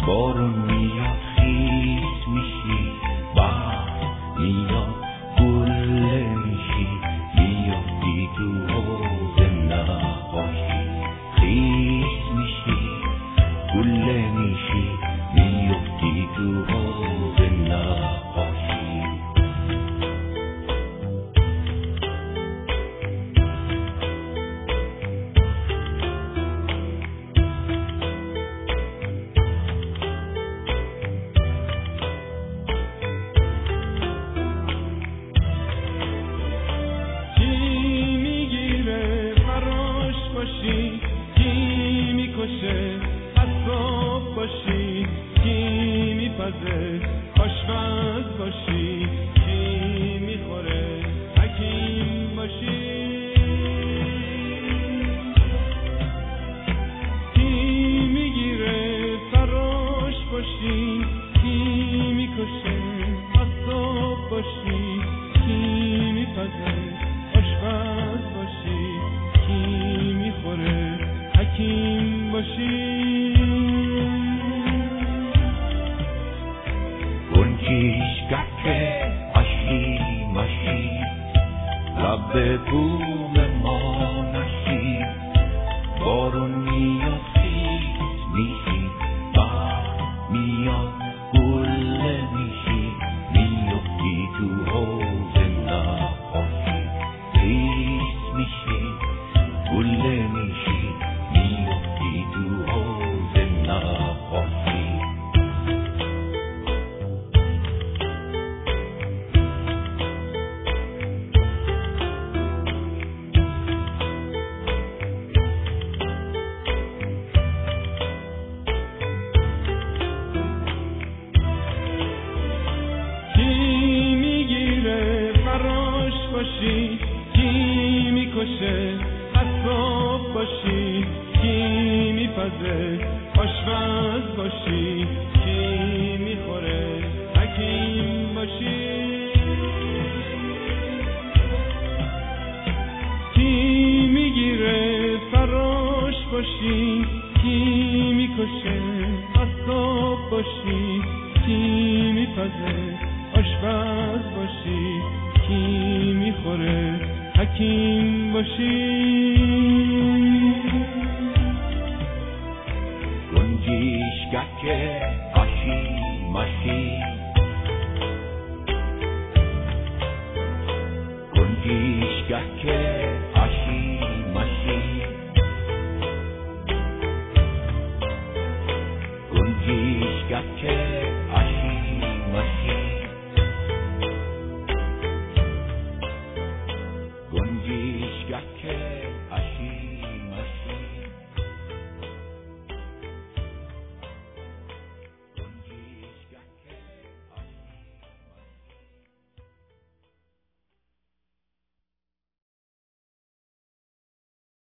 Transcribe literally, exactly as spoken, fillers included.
بارون میاد خیس میشی، بحر میاد گله میشی، میافتی تو حوض نقاشی. خیس میشی گله میشی، میافتی تو حوض نقاشی. کی میکشه حساب باشی، کی میپزه آشپز باشی، کی میخوره حکیم باشی. کی میگیره فراش باشی، کی میکشه حساب باشی، کی میپزه آشپز باشی، کی میخوره حکیم باشی. گنجیشگه آشی ماشی، لب بوم ما نشی. بارون میاد خیس میشی، بحر میاد گله میشی، میافتی تو حوض نقاشی. خیس میشی گله میشی، میافتی تو حوض نقاشی. کی میگیره فراش باشی، کی میکشه حساب باشی، کی میپزه آشپز باشی، کی میخوره حکیم باشی. کی میگیره فراش باشی، کی میکشه حساب باشی، کی میپزه آشپز باشی، کی میخوره حکیم باشی. گنجیشگه آشی ماشی،